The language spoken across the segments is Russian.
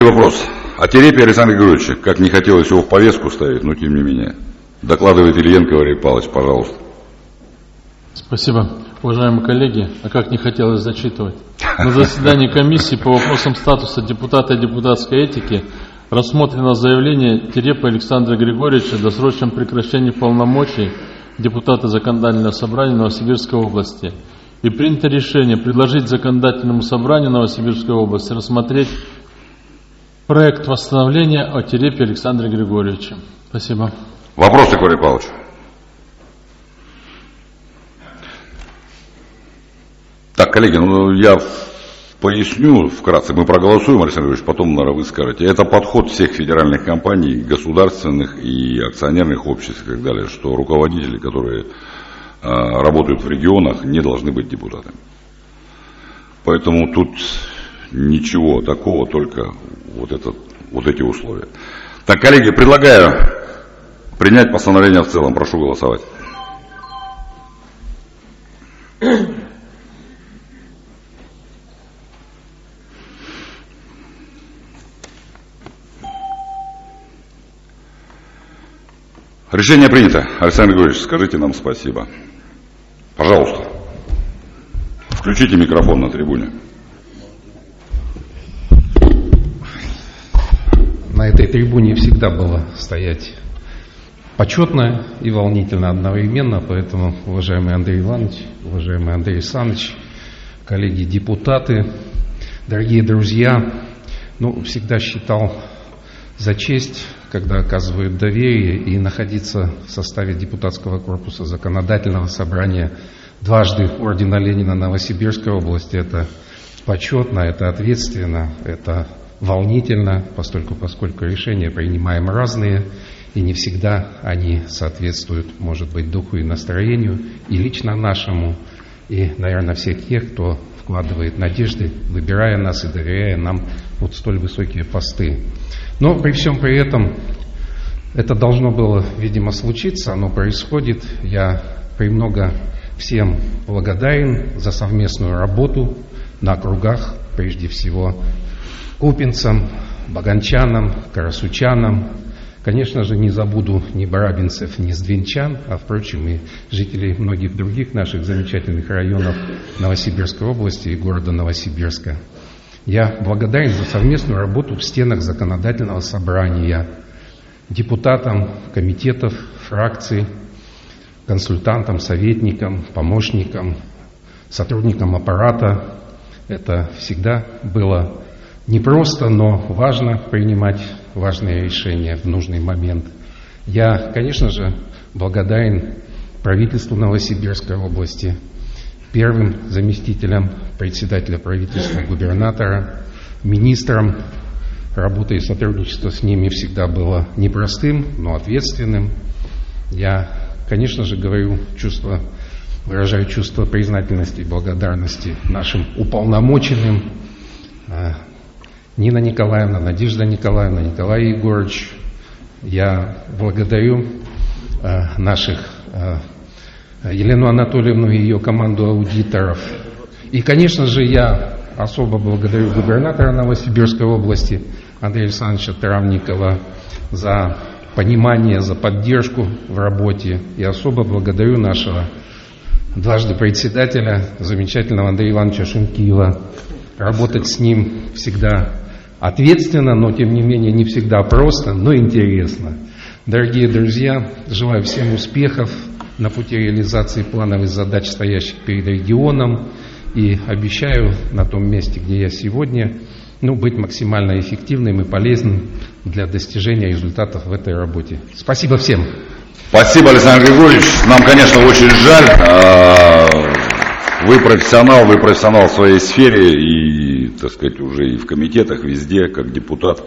Вопрос. О Терепе Александре Григорьевиче, как не хотелось его в повестку ставить, но тем не менее. Докладывает Ильенко Валерий Павлович, пожалуйста. Спасибо. Уважаемые коллеги, а как не хотелось зачитывать. На заседании комиссии по вопросам статуса депутата и депутатской этики рассмотрено заявление Терепа Александра Григорьевича о досрочном прекращении полномочий депутата Законодательного собрания Новосибирской области. И принято решение предложить Законодательному собранию Новосибирской области рассмотреть проект восстановления о Терепе Александре Григорьевиче. Спасибо. Вопросы, Валерий Павлович? Так, коллеги, я поясню вкратце. Мы проголосуем, Александр Григорьевич, потом, наверное, вы скажете. Это подход всех федеральных компаний, государственных и акционерных обществ и так далее, что руководители, которые работают в регионах, не должны быть депутатами. Поэтому тут ничего такого, только вот эти условия. Так, коллеги, предлагаю принять постановление в целом. Прошу голосовать. Решение принято. Александр Григорьевич, скажите нам спасибо. Пожалуйста. Включите микрофон на трибуне. На этой трибуне всегда было стоять почетно и волнительно одновременно, поэтому, уважаемый Андрей Иванович, уважаемый Андрей Александрович, коллеги депутаты, дорогие друзья, всегда считал за честь, когда оказывают доверие, и находиться в составе депутатского корпуса Законодательного собрания дважды ордена Ленина Новосибирской области. Это почетно, это ответственно, это волнительно, поскольку решения принимаем разные, и не всегда они соответствуют, может быть, духу и настроению, и лично нашему, и, наверное, всех тех, кто вкладывает надежды, выбирая нас и доверяя нам столь высокие посты. Но при всем при этом это должно было, видимо, случиться, оно происходит. Я премного всем благодарен за совместную работу на округах, прежде всего купинцам, баганчанам, карасучанам. Конечно же, не забуду ни барабинцев, ни сдвинчан, а, впрочем, и жителей многих других наших замечательных районов Новосибирской области и города Новосибирска. Я благодарен за совместную работу в стенах Законодательного собрания, депутатам комитетов, фракций, консультантам, советникам, помощникам, сотрудникам аппарата. Это всегда было непросто, но важно принимать важные решения в нужный момент. Я, конечно же, благодарен правительству Новосибирской области, первым заместителям председателя правительства, губернатора, министрам. Работа и сотрудничество с ними всегда было непростым, но ответственным. Я, конечно же, выражаю чувство признательности и благодарности нашим уполномоченным: Нина Николаевна, Надежда Николаевна, Николай Егорович. Я благодарю наших Елену Анатольевну и ее команду аудиторов. И, конечно же, я особо благодарю губернатора Новосибирской области Андрея Александровича Травникова за понимание, за поддержку в работе. И особо благодарю нашего дважды председателя, замечательного Андрея Ивановича Шенкиева. Работать с ним всегда ответственно, но, тем не менее, не всегда просто, но интересно. Дорогие друзья, желаю всем успехов на пути реализации плановых задач, стоящих перед регионом, и обещаю на том месте, где я сегодня, быть максимально эффективным и полезным для достижения результатов в этой работе. Спасибо всем. Спасибо, Александр Григорьевич. Нам, конечно, очень жаль. Вы профессионал в своей сфере и, так сказать, уже и в комитетах, везде, как депутат.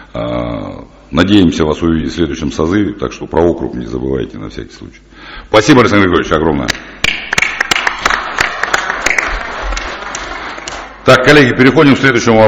Надеемся вас увидеть в следующем созыве, так что про округ не забывайте на всякий случай. Спасибо, Александр Григорьевич, огромное. Так, коллеги, переходим к следующему вопросу.